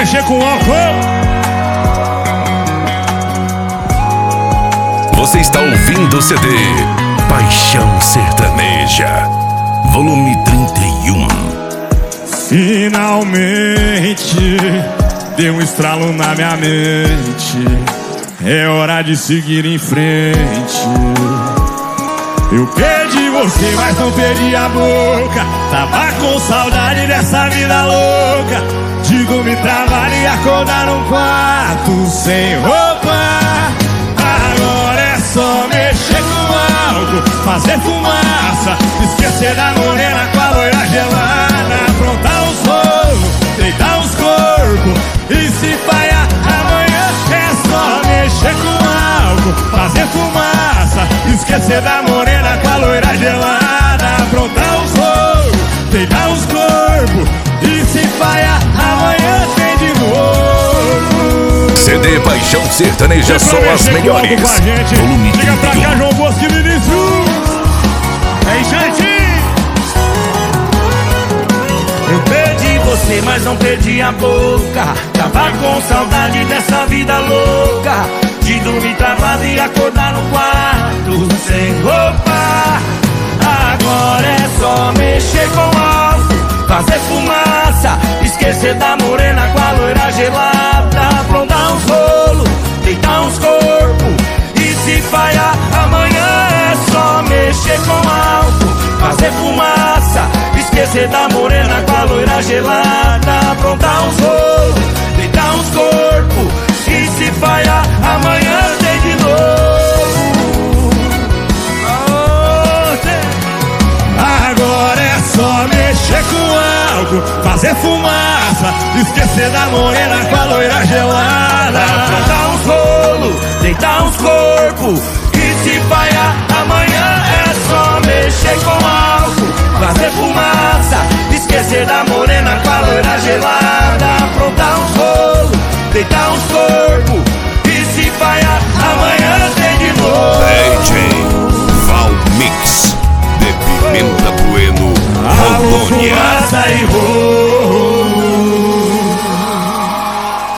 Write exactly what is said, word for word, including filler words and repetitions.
mexer com álcool. Você está ouvindo o C D Paixão Sertaneja, volume trinta e um. Finalmente deu um estralo na minha mente. É hora de seguir em frente. Eu perdi você, mas não perdi a boca. Tava com saudade dessa vida louca. De dormir, trabalhar e acordar num quarto sem roupa. Agora é só mexer com álcool, fazer fumaça, esquecer da morena com a loira gelada. Aprontar os rolos, deitar os corpos e se falhar amanhã é só mexer com álcool, fazer fumaça, esquecer da morena com a loira gelada. Aprontar os rolos, deitar os corpos e se falhar amanhã tem de novo. C D Paixão Sertaneja, só as melhores. Volume Chega pra cá, João Bosco e Vinícius. Aí, gente. Eu perdi você, mas não perdi a boca. Tava com saudade dessa vida louca. De dormir travado e acordar no quarto sem roupa. Agora é só mexer com álcool, fazer fumaça, esquecer da morena com a loira gelada. Aprontar uns rolos, deitar uns corpos e se falhar amanhã é só mexer com álcool, fazer fumaça, esquecer da morena com a loira gelada. Aprontar uns rolos, deitar uns corpos e se falhar amanhã tem de novo. Agora é só mexer com álcool, fazer fumaça, esquecer da morena com a loira gelada. Aprontar uns rolos, deitar uns corpos e se falhar amanhã é só mexer com álcool, fazer fumaça,